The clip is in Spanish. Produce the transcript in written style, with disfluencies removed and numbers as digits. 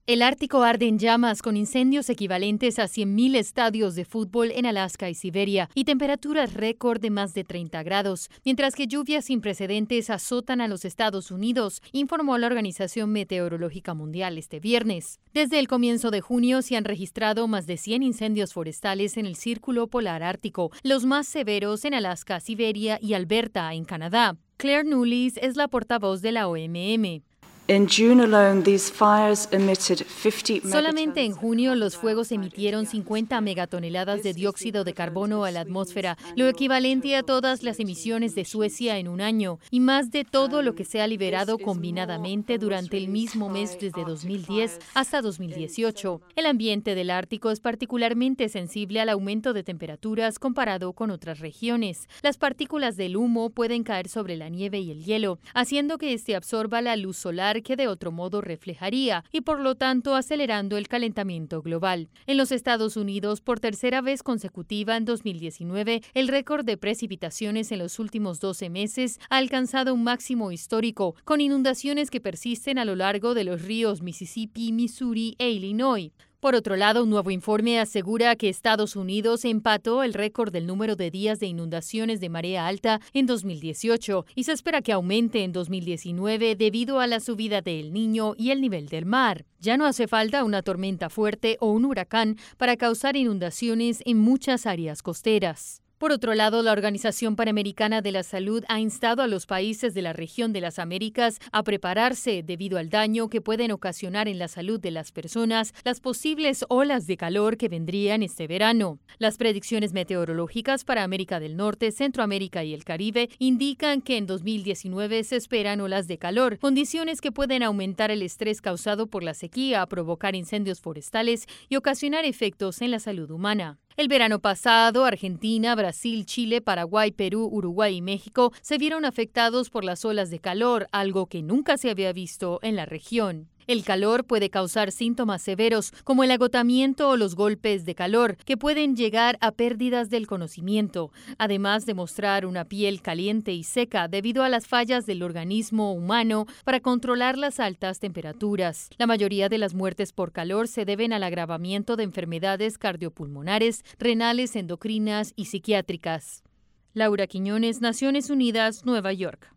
El Ártico arde en llamas con incendios equivalentes a 100.000 estadios de fútbol en Alaska y Siberia y temperaturas récord de más de 30 grados, mientras que lluvias sin precedentes azotan a los Estados Unidos, informó la Organización Meteorológica Mundial este viernes. Desde el comienzo de junio se han registrado más de 100 incendios forestales en el Círculo Polar Ártico, los más severos en Alaska, Siberia y Alberta, en Canadá. Claire Nulis es la portavoz de la OMM. Solamente en junio los fuegos emitieron 50 megatoneladas de dióxido de carbono a la atmósfera, lo equivalente a todas las emisiones de Suecia en un año, y más de todo lo que se ha liberado combinadamente durante el mismo mes desde 2010 hasta 2018. El ambiente del Ártico es particularmente sensible al aumento de temperaturas comparado con otras regiones. Las partículas del humo pueden caer sobre la nieve y el hielo, haciendo que este absorba la luz solar que de otro modo reflejaría y por lo tanto acelerando el calentamiento global. En los Estados Unidos, por tercera vez consecutiva en 2019, el récord de precipitaciones en los últimos 12 meses ha alcanzado un máximo histórico, con inundaciones que persisten a lo largo de los ríos Mississippi, Missouri e Illinois. Por otro lado, un nuevo informe asegura que Estados Unidos empató el récord del número de días de inundaciones de marea alta en 2018 y se espera que aumente en 2019 debido a la subida del Niño y el nivel del mar. Ya no hace falta una tormenta fuerte o un huracán para causar inundaciones en muchas áreas costeras. Por otro lado, la Organización Panamericana de la Salud ha instado a los países de la región de las Américas a prepararse debido al daño que pueden ocasionar en la salud de las personas las posibles olas de calor que vendrían este verano. Las predicciones meteorológicas para América del Norte, Centroamérica y el Caribe indican que en 2019 se esperan olas de calor, condiciones que pueden aumentar el estrés causado por la sequía, provocar incendios forestales y ocasionar efectos en la salud humana. El verano pasado, Argentina, Brasil, Chile, Paraguay, Perú, Uruguay y México se vieron afectados por las olas de calor, algo que nunca se había visto en la región. El calor puede causar síntomas severos como el agotamiento o los golpes de calor, que pueden llegar a pérdidas del conocimiento, además de mostrar una piel caliente y seca debido a las fallas del organismo humano para controlar las altas temperaturas. La mayoría de las muertes por calor se deben al agravamiento de enfermedades cardiopulmonares, renales, endocrinas y psiquiátricas. Laura Quiñones, Naciones Unidas, Nueva York.